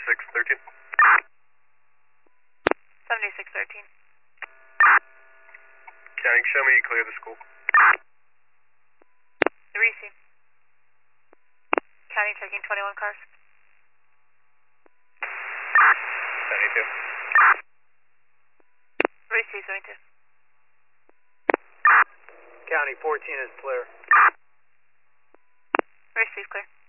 7613. 7613. County, show me you clear the school. Receive. County checking 21 cars. County 2. Receive 72. County 14 is clear. Receive clear.